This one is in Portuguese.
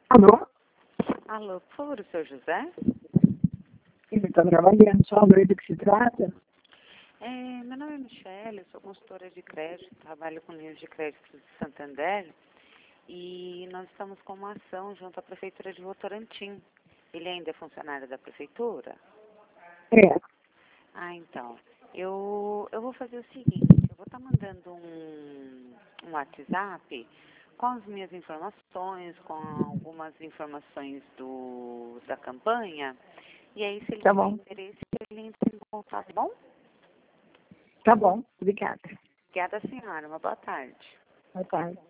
Alô? Alô, por favor, o senhor José? Ele está trabalhando, só ver do que se trata. Meu nome é Michele, eu sou consultora de crédito, trabalho com linhas de crédito de Santander e nós estamos com uma ação junto à Prefeitura de Votorantim. Ele ainda é funcionário da Prefeitura? É, Então, eu vou fazer o seguinte, eu vou estar mandando um WhatsApp com as minhas informações, com algumas informações da campanha, e aí se ele tá tiver bom. interesse, ele entra em contato, tá bom? Tá bom, obrigada. Obrigada, senhora. Uma boa tarde. Boa tarde.